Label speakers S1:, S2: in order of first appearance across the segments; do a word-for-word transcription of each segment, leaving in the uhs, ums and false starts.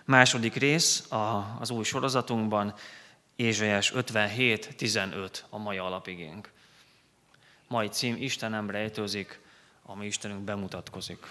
S1: Második rész a, az új sorozatunkban, Ézsaiás ötvenhét tizenöt a mai alapigénk. Mai cím: Istenem rejtőzik, ami Istenünk bemutatkozik.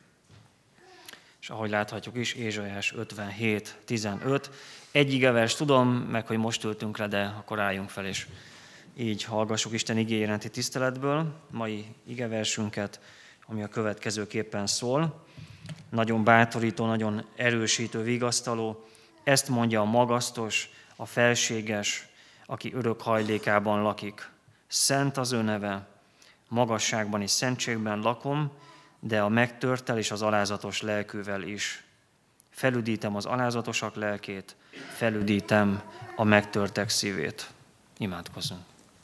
S1: És ahogy láthatjuk is, Ézsaiás ötvenhét tizenöt. Egy igevers tudom, meg hogy most ültünk le, de akkor álljunk fel, és így hallgassuk Isten igéje iránti tiszteletből mai igeversünket, ami a következőképpen szól. Nagyon bátorító, nagyon erősítő, vigasztaló. Ezt mondja a magasztos, a felséges, aki örök hajlékában lakik. Szent az ő neve, magasságban és szentségben lakom, de a megtörttel és az alázatos lelkűvel is. Felüdítem az alázatosak lelkét, felüdítem a megtörtek szívét. Imádkozzunk.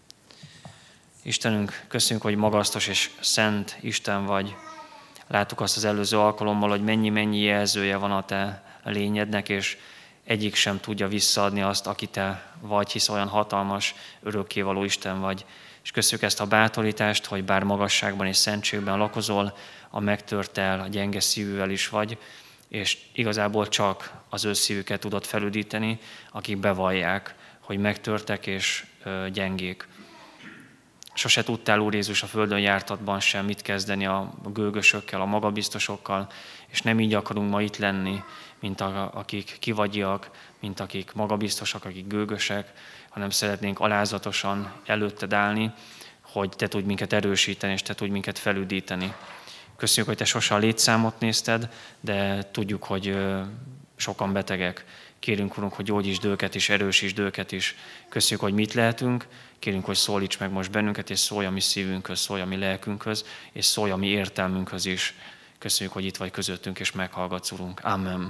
S1: Istenünk, köszönjük, hogy magasztos és szent Isten vagy. Láttuk azt az előző alkalommal, hogy mennyi-mennyi jelzője van a te lényednek, és egyik sem tudja visszaadni azt, aki te vagy, hisz olyan hatalmas, örökkévaló Isten vagy. És köszönjük ezt a bátorítást, hogy bár magasságban és szentségben lakozol, a megtörttel, a gyenge szívűvel is vagy, és igazából csak az ő szívüket tudod felüdíteni, akik bevallják, hogy megtörtek és gyengék. Sose tudtál, Úr Jézus, a földön jártatban sem mit kezdeni a gőgösökkel, a magabiztosokkal, és nem így akarunk ma itt lenni, mint a, akik kivagyiak, mint akik magabiztosak, akik gőgösek, hanem szeretnénk alázatosan előtted állni, hogy te tudj minket erősíteni, és te tudj minket felüdíteni. Köszönjük, hogy te sose a létszámot nézted, de tudjuk, hogy sokan betegek. Kérünk, Urunk, hogy gyógyítsd őket is, erősítsd őket is. Köszönjük, hogy mit lehetünk. Kérünk, hogy szólíts meg most bennünket, és szólj a mi szívünkhöz, szólj a mi lelkünkhöz, és szólj a mi értelmünkhöz is. Köszönjük, hogy itt vagy közöttünk, és meghallgatsz, Urunk. Amen.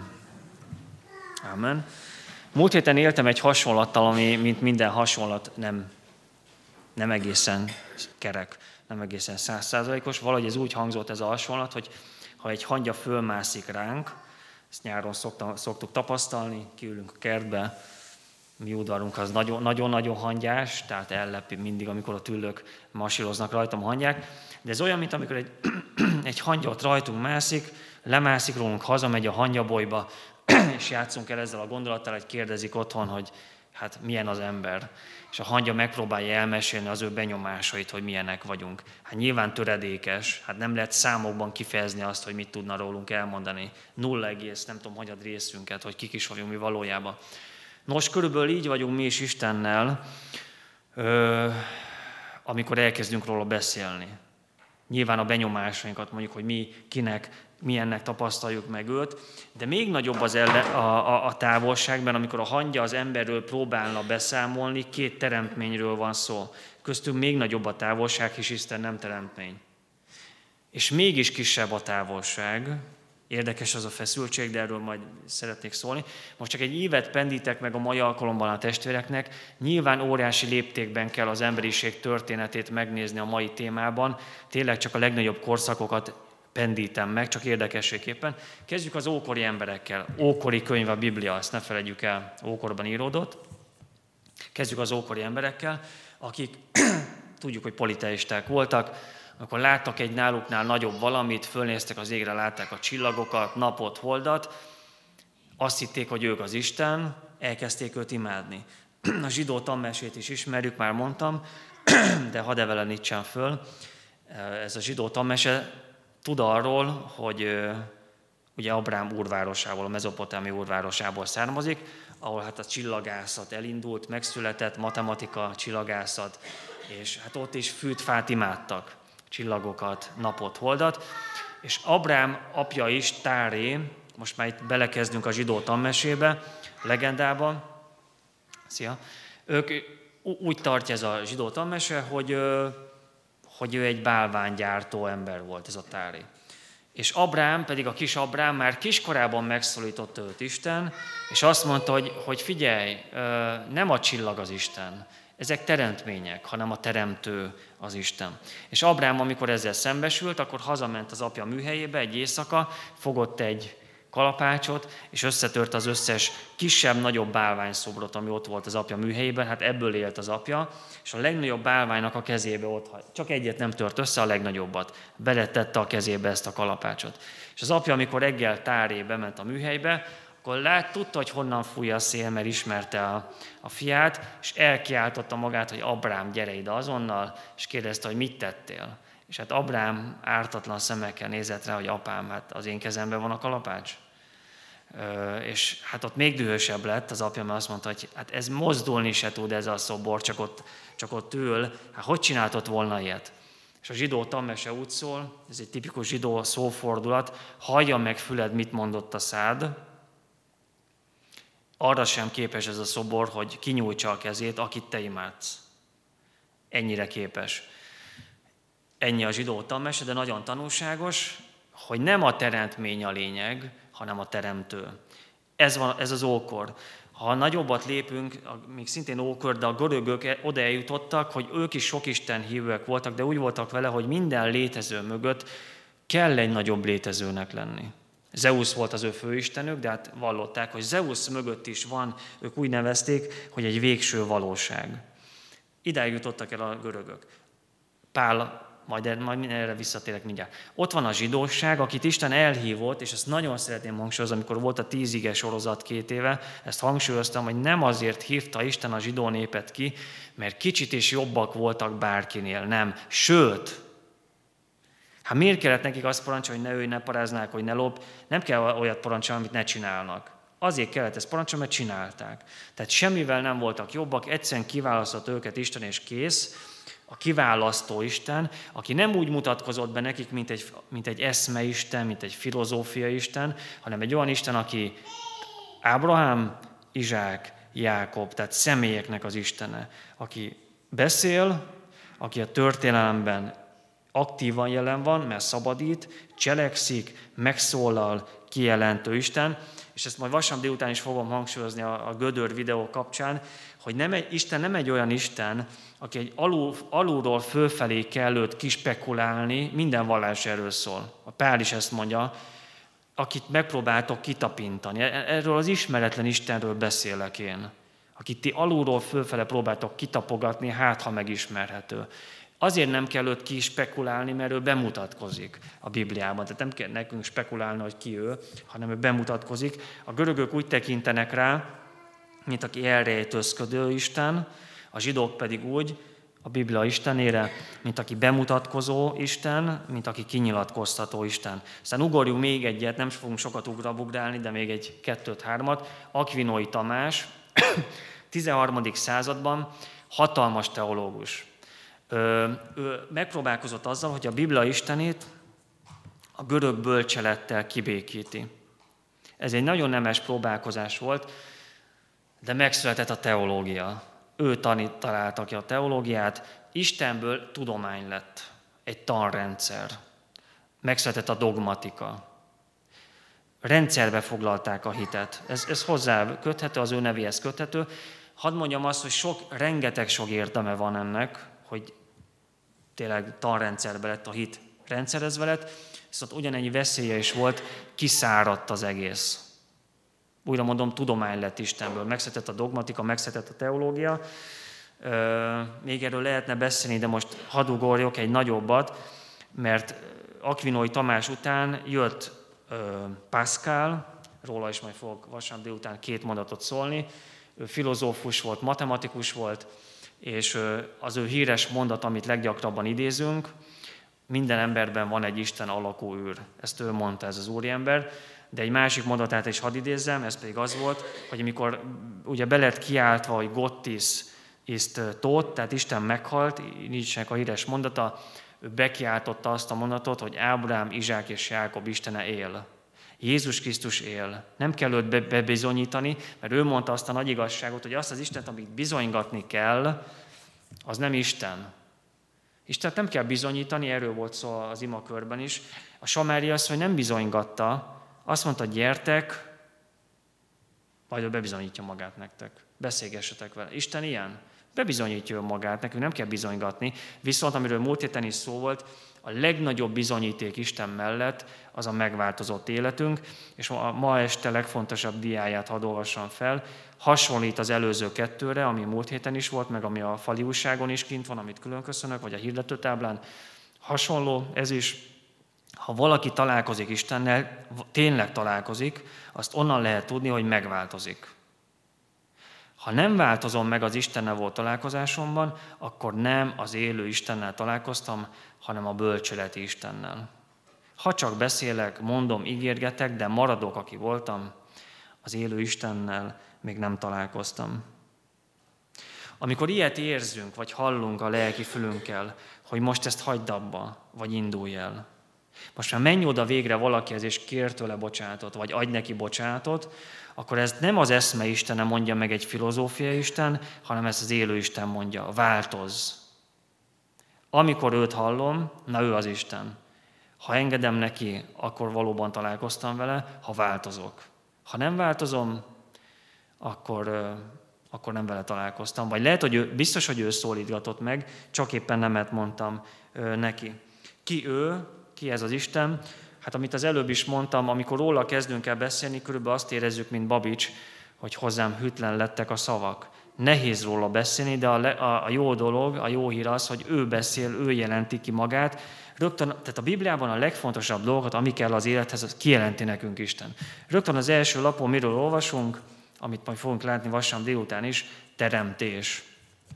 S1: Amen. Múlt héten éltem egy hasonlattal, ami, mint minden hasonlat, nem, nem egészen kerek, nem egészen százszázalékos. Valahogy ez úgy hangzott ez a hasonlat, hogy ha egy hangya fölmászik ránk, ezt nyáron szoktam, szoktuk tapasztalni, kiülünk a kertbe, mi udvarunk az nagyon-nagyon hangyás, tehát ellepi mindig, amikor a tüllők masíroznak rajtam a hangyák, de ez olyan, mint amikor egy, egy hangya ott rajtunk mászik, lemászik rólunk, hazamegy a hangyabolyba, és játszunk el ezzel a gondolattal, hogy kérdezik otthon, hogy hát milyen az ember. És a hangya megpróbálja elmesélni az ő benyomásait, hogy milyenek vagyunk. Hát nyilván töredékes, hát nem lehet számokban kifejezni azt, hogy mit tudna rólunk elmondani. Nulla egész, nem tudom, hagyad részünket, hogy kik is vagyunk mi valójában. Nos, körülbelül így vagyunk mi is Istennel, amikor elkezdünk róla beszélni. Nyilván a benyomásainkat mondjuk, hogy mi kinek, milyennek tapasztaljuk meg őt, de még nagyobb az elle, a, a, a távolságban, amikor a hangya az emberről próbálna beszámolni, két teremtményről van szó. Köztünk még nagyobb a távolság, hisz Isten nem teremtmény. És mégis kisebb a távolság. Érdekes az a feszültség, de erről majd szeretnék szólni. Most csak egy ívet pendítek meg a mai alkalomban a testvéreknek. Nyilván óriási léptékben kell az emberiség történetét megnézni a mai témában. Tényleg csak a legnagyobb korszakokat pendítem meg, csak érdekességképpen. Kezdjük az ókori emberekkel. Ókori könyv a Biblia, azt ne felejtjük el, ókorban íródott. Kezdjük az ókori emberekkel, akik tudjuk, hogy politeisták voltak, akkor láttak egy náluknál nagyobb valamit, fölnéztek az égre, látták a csillagokat, napot, holdat, azt hitték, hogy ők az Isten, elkezdték őt imádni. A zsidó tanmesét is ismerjük, már mondtam, de hadd evelenítsem föl. Ez a zsidó tanmese tud arról, hogy ugye Abrám úrvárosából, a mezopotámi úrvárosából származik, ahol hát a csillagászat elindult, megszületett, matematika, csillagászat, és hát ott is fűt, fát imádtak, csillagokat, napot, holdat, és Abrám apja is, Táré, most már itt belekezdünk a zsidó tanmesébe, legendában, szia, ők úgy tartja ez a zsidó tanmese, hogy, hogy ő egy bálványgyártó ember volt, ez a Táré. És Abrám, pedig a kis Abrám már kiskorában megszólította őt Isten, és azt mondta, hogy, hogy figyelj, nem a csillag az Isten, ezek teremtmények, hanem a teremtő az Isten. És Abrám, amikor ezzel szembesült, akkor hazament az apja műhelyébe egy éjszaka, fogott egy kalapácsot, és összetört az összes kisebb-nagyobb bálványszobrot, ami ott volt az apja műhelyében, hát ebből élt az apja, és a legnagyobb bálványnak a kezébe ott hagy. Csak egyet nem tört össze, a legnagyobbat. Beletette a kezébe ezt a kalapácsot. És az apja, amikor reggel Táré bement a műhelybe, akkor lát, tudta, hogy honnan fúj a szél, mert ismerte a, a fiát, és elkiáltotta magát, hogy Abrám, gyere ide azonnal, és kérdezte, hogy mit tettél. És hát Abrám ártatlan szemekkel nézett rá, hogy apám, hát az én kezemben van a kalapács. Ö, és hát ott még dühösebb lett az apja, mert azt mondta, hogy hát ez mozdulni se tud ez a szobor, csak ott, csak ott ül, hát hogy csináltott volna ilyet? És a zsidó tanmese úgy szól, ez egy tipikus zsidó szófordulat, hallja meg füled, mit mondott a szád, arra sem képes ez a szobor, hogy kinyújtsa a kezét, akit te imádsz. Ennyire képes. Ennyi a zsidó tanmese, de nagyon tanulságos, hogy nem a teremtmény a lényeg, hanem a teremtő. Ez, van, ez az ókor. Ha nagyobbat lépünk, még szintén ókor, de a görögök oda eljutottak, hogy ők is sok Isten hívőek voltak, de úgy voltak vele, hogy minden létező mögött kell egy nagyobb létezőnek lenni. Zeusz volt az ő főistenük, de hát vallották, hogy Zeusz mögött is van, ők úgy nevezték, hogy egy végső valóság. Idáig jutottak el a görögök. Pál, majd, majd erre visszatérek mindjárt. Ott van a zsidóság, akit Isten elhívott, és ezt nagyon szeretném hangsúlyozni, amikor volt a tíz ige sorozat két éve, ezt hangsúlyoztam, hogy nem azért hívta Isten a zsidó népet ki, mert kicsit is jobbak voltak bárkinél, nem. Sőt, hát miért kellett nekik azt parancsolni, hogy ne ölj, ne paráznák, hogy ne lopj? Nem kell olyat parancsolni, amit ne csinálnak. Azért kellett ezt parancsolni, mert csinálták. Tehát semmivel nem voltak jobbak, egyszerűen kiválasztott őket Isten, és kész. A kiválasztó Isten, aki nem úgy mutatkozott be nekik, mint egy, mint egy eszmeisten, mint egy filozófia Isten, hanem egy olyan Isten, aki Ábrahám, Izsák, Jákob, tehát személyeknek az Istene, aki beszél, aki a történelemben aktívan jelen van, mert szabadít, cselekszik, megszólal, kijelentő Isten, és ezt majd vasárnap délután is fogom hangsúlyozni a, a Gödör videó kapcsán, hogy nem egy, Isten nem egy olyan Isten, aki egy alul, alulról fölfelé kell őt kispekulálni, minden vallás erről szól. A Pál is ezt mondja, akit megpróbáltok kitapintani. Erről az ismeretlen Istenről beszélek én, akit ti alulról fölfele próbáltok kitapogatni, hát ha megismerhető. Azért nem kell őt kispekulálni, mert ő bemutatkozik a Bibliában. Tehát nem kell nekünk spekulálni, hogy ki ő, hanem ő bemutatkozik. A görögök úgy tekintenek rá, mint aki elrejtőzködő Isten, a zsidók pedig úgy, a Biblia Istenére, mint aki bemutatkozó Isten, mint aki kinyilatkoztató Isten. Aztán ugorjunk még egyet, nem fogunk sokat ugrabugrálni, de még egy kettőt, hármat. Akvinói Tamás, tizenharmadik században hatalmas teológus. Ő, ő megpróbálkozott azzal, hogy a Biblia Istenét a görög bölcselettel kibékíti. Ez egy nagyon nemes próbálkozás volt, de megszületett a teológia. Ő tanít, találta ki a teológiát, Istenből tudomány lett, egy tanrendszer. Megszületett a dogmatika. Rendszerbe foglalták a hitet. Ez, ez hozzá köthető, az ő nevéhez köthető. Hadd mondjam azt, hogy sok, rengeteg sok érdeme van ennek, hogy tényleg tanrendszerbe lett a hit, rendszerezve lett, viszont ugyanennyi veszélye is volt, kiszáradt az egész. Újra mondom, tudomány lett Istenből. Megszületett a dogmatika, megszületett a teológia. Még erről lehetne beszélni, de most hadd ugorjak egy nagyobbat, mert Akvinói Tamás után jött Pascal, róla is majd fogok vasárnap délután két mondatot szólni. Ő filozófus volt, matematikus volt, és az ő híres mondat, amit leggyakrabban idézünk, minden emberben van egy Isten alakú űr. Ezt ő mondta, ez az úriember. De egy másik mondatát is hadd idézzem, ez pedig az volt, hogy amikor ugye be lett kiáltva, hogy Gottis ist tot, tehát Isten meghalt, Nietzsének a híres mondata, ő bekiáltotta azt a mondatot, hogy Ábrahám, Izsák és Jákob Istene él. Jézus Krisztus él. Nem kell őt bebizonyítani, mert ő mondta azt a nagy igazságot, hogy azt az Istent, amit bizonygatni kell, az nem Isten. Istent nem kell bizonyítani, erről volt szó az imakörben is. A samári asszony nem bizonygatta, azt mondta, gyertek, majd ő bebizonyítja magát nektek. Beszélgessetek vele. Isten ilyen? Bebizonyítja magát, nekünk nem kell bizonygatni. Viszont, amiről múlt héten is szó volt, a legnagyobb bizonyíték Isten mellett az a megváltozott életünk, és a ma este legfontosabb diáját hadd olvassam fel. Hasonlít az előző kettőre, ami múlt héten is volt, meg ami a fali újságon is kint van, amit külön köszönök, vagy a hirdetőtáblán. Hasonló, ez is. Ha valaki találkozik Istennel, tényleg találkozik, azt onnan lehet tudni, hogy megváltozik. Ha nem változom meg az Istennel volt találkozásomban, akkor nem az élő Istennel találkoztam, hanem a bölcseleti Istennel. Ha csak beszélek, mondom, ígérgetek, de maradok, aki voltam, az élő Istennel még nem találkoztam. Amikor ilyet érzünk, vagy hallunk a lelki fülünkkel, hogy most ezt hagyd abba, vagy indulj el. Most már menj oda végre valakihez, és kér tőle bocsánatot, vagy adj neki bocsánatot, akkor ez nem az eszme Istene mondja meg egy filozófiai Isten, hanem ezt az élő Isten mondja, változz. Amikor őt hallom, na ő az Isten. Ha engedem neki, akkor valóban találkoztam vele, ha változok. Ha nem változom, akkor, akkor nem vele találkoztam. Vagy lehet, hogy ő, biztos, hogy ő szólítgatott meg, csak éppen nemet mondtam neki. Ki ő? Ki ez az Isten? Hát amit az előbb is mondtam, amikor róla kezdünk el beszélni, körülbelül azt érezzük, mint Babics, hogy hozzám hűtlen lettek a szavak. Nehéz róla beszélni, de a, a, a jó dolog, a jó hír az, hogy ő beszél, ő jelenti ki magát. Rögtön, tehát a Bibliában a legfontosabb dolgot, ami kell az élethez, az kijelenti nekünk Isten. Rögtön az első lapon miről olvasunk, amit majd fogunk látni vasárnap délután is, teremtés.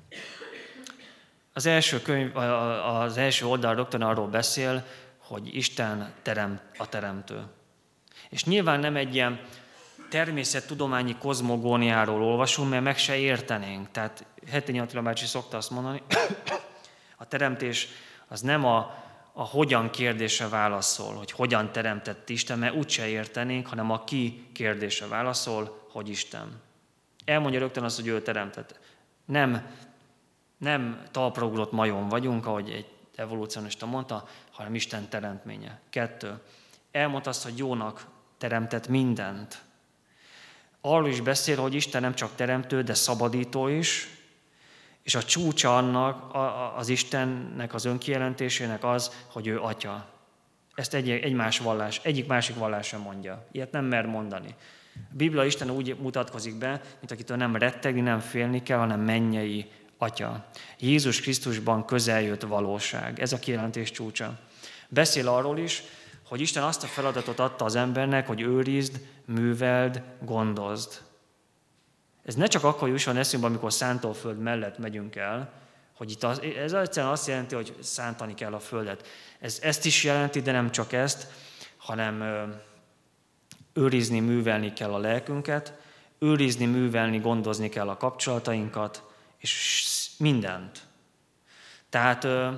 S1: Az első, könyv, az első oldal rögtön arról beszél, hogy Isten terem, a teremtő. És nyilván nem egy ilyen természettudományi kozmogóniáról olvasunk, mert meg se értenénk. Tehát Hetényi Attila bácsi szokta azt mondani, a teremtés az nem a, a hogyan kérdése válaszol, hogy hogyan teremtett Isten, mert úgyse értenénk, hanem a ki kérdése válaszol, hogy Isten. Elmondja rögtön azt, hogy ő teremtett. Nem, nem talpraugrott majom vagyunk, ahogy egy evolúcionista mondta, hanem Isten teremtménye. Kettő. Elmondta azt, hogy jónak teremtett mindent. Arról is beszél, hogy Isten nem csak teremtő, de szabadító is, és a csúcsa annak, az Istennek az önkijelentésének az, hogy ő atya. Ezt egy, egy más vallás, egyik másik vallás sem mondja. Ilyet nem mer mondani. A Biblia Isten úgy mutatkozik be, mint akitől nem rettegni, nem félni kell, hanem mennyei atya. Jézus Krisztusban közeljött valóság. Ez a kijelentés csúcsa. Beszél arról is, hogy Isten azt a feladatot adta az embernek, hogy őrizd, műveld, gondozd. Ez ne csak akkor jusson eszünkbe, amikor szántóföld mellett megyünk el, hogy itt az, ez egyszerűen azt jelenti, hogy szántani kell a földet. Ez ezt is jelenti, de nem csak ezt, hanem őrizni, művelni kell a lelkünket, őrizni, művelni, gondozni kell a kapcsolatainkat, és mindent. Tehát ö,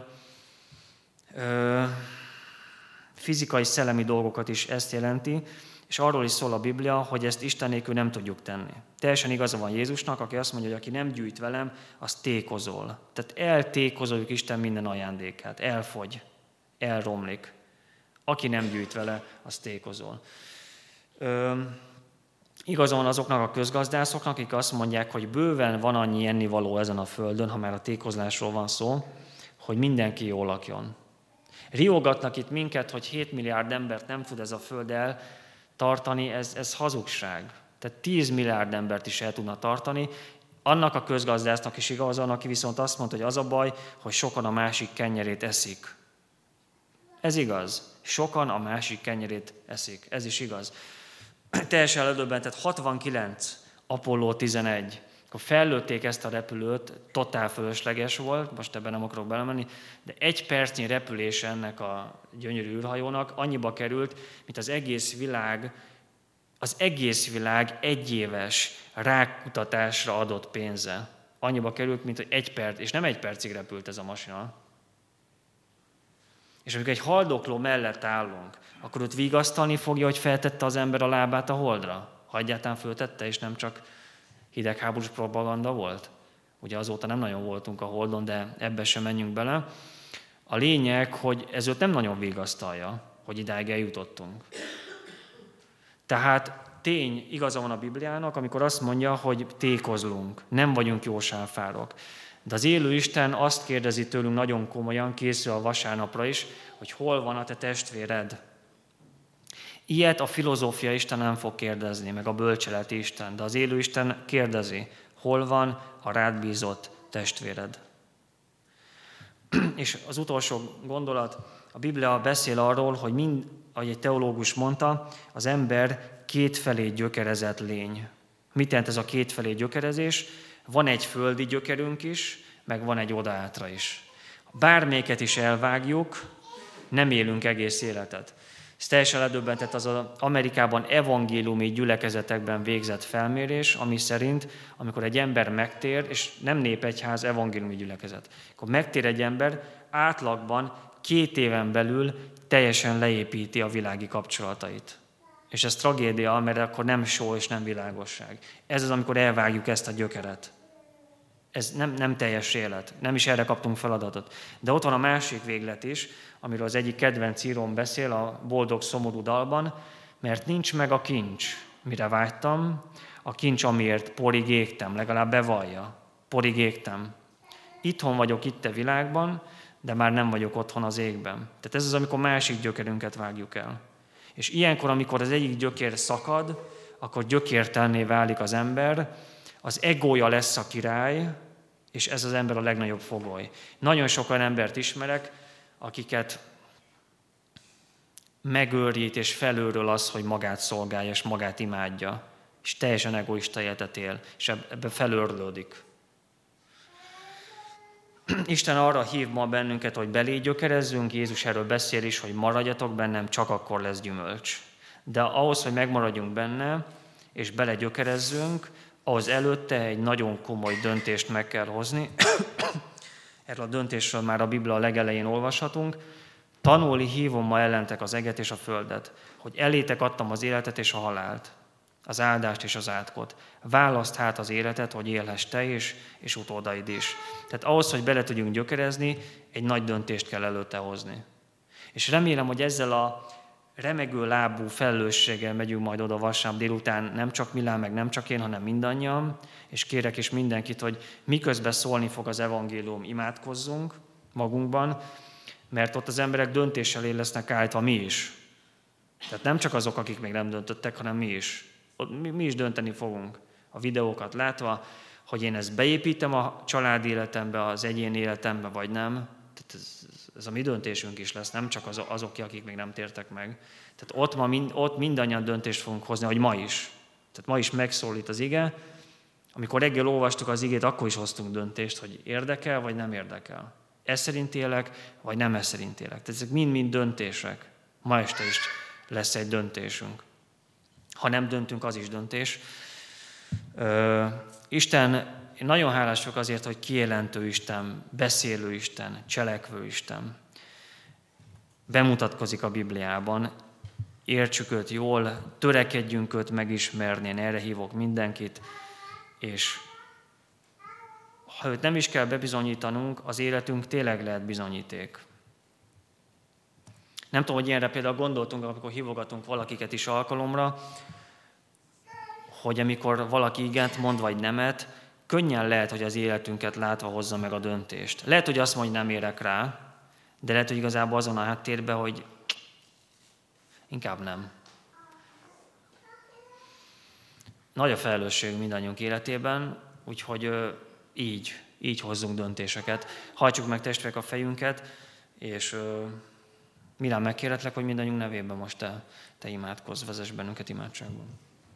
S1: ö, fizikai, szellemi dolgokat is ezt jelenti, és arról is szól a Biblia, hogy ezt Isten nélkül nem tudjuk tenni. Teljesen igaza van Jézusnak, aki azt mondja, hogy aki nem gyűjt velem, az tékozol. Tehát eltékozoljuk Isten minden ajándékát. Elfogy, elromlik. Aki nem gyűjt vele, az tékozol. Ö, Igaza van azoknak a közgazdászoknak, akik azt mondják, hogy bőven van annyi ennivaló ezen a földön, ha már a tékozlásról van szó, hogy mindenki jól lakjon. Riogatnak itt minket, hogy hét milliárd embert nem tud ez a föld eltartani, ez, ez hazugság. Tehát tíz milliárd embert is el tudna tartani. Annak a közgazdásznak is igaza van, aki viszont azt mondta, hogy az a baj, hogy sokan a másik kenyerét eszik. Ez igaz. Sokan a másik kenyerét eszik. Ez is igaz. Teljesen eldöbbentett, hatvankilenc, Apollo tizenegy, akkor fellőtték ezt a repülőt, totál fölösleges volt, most ebben nem akarok belemenni, de egy percnyi repülése ennek a gyönyörű űrhajónak annyiba került, mint az egész világ, az egész világ egyéves rákkutatásra adott pénze. Annyiba került, mint hogy egy perc, és nem egy percig repült ez a masina. És amikor egy haldokló mellett állunk, akkor ott vigasztalni fogja, hogy feltette az ember a lábát a holdra? Ha egyáltalán föltette, és nem csak hidegháborús propaganda volt? Ugye azóta nem nagyon voltunk a holdon, de ebbe sem menjünk bele. A lényeg, hogy ez őt nem nagyon vigasztalja, hogy idáig eljutottunk. Tehát tény, igaza van a Bibliának, amikor azt mondja, hogy tékozlunk, nem vagyunk jó sáfárok. De az élő Isten azt kérdezi tőlünk nagyon komolyan, készül a vasárnapra is, hogy hol van a te testvéred. Ilyet a filozófia Isten nem fog kérdezni, meg a bölcseleti Isten, de az élő Isten kérdezi, hol van a rád bízott testvéred. És az utolsó gondolat, A Biblia beszél arról, hogy mind, ahogy egy teológus mondta, az ember kétfelé gyökerezett lény. Mit jelent ez a kétfelé gyökerezés? Van egy földi gyökerünk is, meg van egy odaátra is. Bármelyiket is elvágjuk, nem élünk egész életet. Ez teljesen ledöbbentett az az Amerikában evangéliumi gyülekezetekben végzett felmérés, ami szerint, amikor egy ember megtér, és nem népegyház, evangéliumi gyülekezet, akkor megtér egy ember, átlagban két éven belül teljesen leépíti a világi kapcsolatait. És ez tragédia, mert akkor nem só és nem világosság. Ez az, amikor elvágjuk ezt a gyökeret. Ez nem, nem teljes élet, nem is erre kaptunk feladatot. De ott van a másik véglet is, amiről az egyik kedvenc íróm beszél a Boldog szomorú dalban, mert nincs meg a kincs, mire vágytam, a kincs, amiért porig égtem, legalább bevallja, porig égtem. Itthon vagyok itt a világban, de már nem vagyok otthon az égben. Tehát ez az, amikor másik gyökerünket vágjuk el. És ilyenkor, amikor az egyik gyökér szakad, akkor gyökértelenné válik az ember, az egója lesz a király, és ez az ember a legnagyobb fogoly. Nagyon sok olyan embert ismerek, akiket megőrít és felőről az, hogy magát szolgálja és magát imádja, és teljesen egoista életet él, és ebbe felőrlődik. Isten arra hív ma bennünket, hogy belé gyökerezzünk, Jézus erről beszél is, hogy maradjatok bennem, csak akkor lesz gyümölcs. De ahhoz, hogy megmaradjunk benne, és belegyökerezzünk, ahhoz előtte egy nagyon komoly döntést meg kell hozni. Erről a döntésről már a Biblia legelején olvashatunk. Tanulni hívom ma ellentek az eget és a földet, hogy elétek adtam az életet és a halált, az áldást és az átkot. Választ hát az életet, hogy élhess te is, és utódaid is. Tehát ahhoz, hogy bele tudjunk gyökerezni, egy nagy döntést kell előtte hozni. És remélem, hogy ezzel a remegő lábú felelősséggel megyünk majd oda vasárnap délután, nem csak Milán, meg nem csak én, hanem mindannyian, és kérek is mindenkit, hogy miközben szólni fog az evangélium, imádkozzunk magunkban, mert ott az emberek döntéssel él lesznek állítva, mi is. Tehát nem csak azok, akik még nem döntöttek, hanem mi is. Mi, mi is dönteni fogunk a videókat látva, hogy én ezt beépítem a család életembe, az egyén életembe, vagy nem. Tehát ez, ez a mi döntésünk is lesz, nem csak az, azok, akik még nem tértek meg. Tehát ott, ma mind, ott mindannyian döntést fogunk hozni, hogy ma is. Tehát ma is megszólít az ige. Amikor reggel olvastuk az igét, akkor is hoztunk döntést, hogy érdekel, vagy nem érdekel. Ez szerint élek, vagy nem ez szerint élek. Tehát ezek mind-mind döntések. Ma este is lesz egy döntésünk. Ha nem döntünk, az is döntés. Ö, Isten, én nagyon hálás vagyok azért, hogy kijelentő Isten, beszélő Isten, cselekvő Isten. Bemutatkozik a Bibliában, értsük őt jól, törekedjünk őt megismerni, én erre hívok mindenkit, és ha őt nem is kell bebizonyítanunk, az életünk tényleg lehet bizonyíték. Nem tudom, hogy ilyenre például gondoltunk, amikor hívogatunk valakiket is alkalomra, hogy amikor valaki igent mond, vagy nemet, könnyen lehet, hogy az életünket látva hozza meg a döntést. Lehet, hogy azt mondja, hogy nem érek rá, de lehet, hogy igazából azon a háttérben, hogy inkább nem. Nagy a felelősség mindannyiunk életében, úgyhogy így, így hozzunk döntéseket. Hajtsuk meg testvérek a fejünket, és Milán, megkérhetlek, hogy mindannyiunk nevében most te, te imádkozz, vezess bennünket imádságban.